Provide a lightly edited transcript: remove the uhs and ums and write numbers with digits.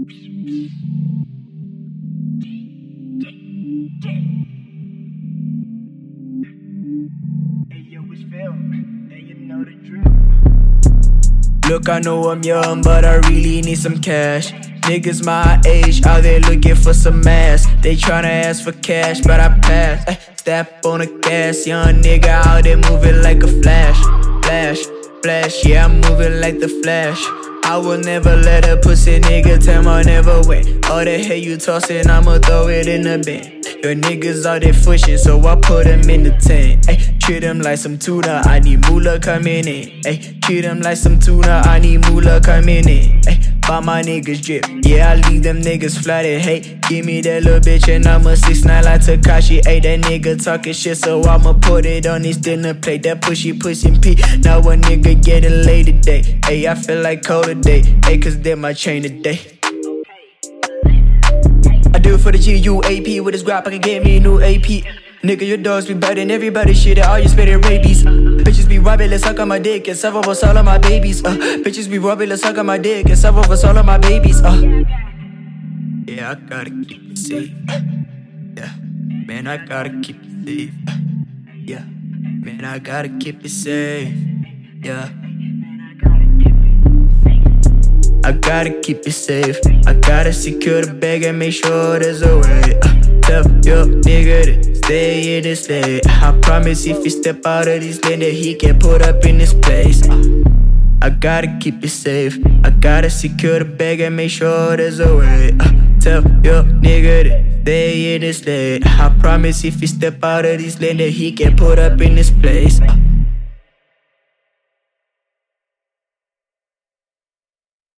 Look, I know I'm young, but I really need some cash. Niggas my age out there looking for some ass. They tryna ask for cash, but I pass. Step on the gas, young nigga out there moving like a flash. Flash, flash, yeah, I'm moving like the Flash. I will never let a pussy nigga tell my never win. All the hell you tossin', I'ma throw it in the bin. Your niggas out there pushing, so I put them in the tent. Ay, treat them like some tuna, I need moolah coming in. Ay, treat them like some tuna, I need moolah coming in. Ay, buy my niggas drip, yeah, I leave them niggas flatted. Hey, give me that little bitch and I'm a 6'9" like Tekashi. Ay, that nigga talking shit, so I'ma put it on his dinner plate. That pushy P. Now a nigga getting laid today. Ay, I feel like cold today. Ay, cause they're my chain today. I do it for the GUAP. With this grab, I can get me a new AP. Nigga, your dogs be biting everybody shit. All you spit it rabies. Bitches be robbing, let's suck on my dick and serve over all of my babies. Bitches be robbing, let's suck on my dick and serve over all of my babies. Yeah, I gotta keep it safe. Yeah, man, I gotta keep it safe. Yeah, man, I gotta keep it safe. Yeah, I gotta keep it safe. I gotta secure the bag and make sure there's a way. Tell your nigga to stay in this lane. I promise if he step out of this lane that he can put up in this place. I gotta keep it safe. I gotta secure the bag and make sure there's a way. Tell your nigga to stay in this lane. I promise if he step out of this lane that he can put up in this place.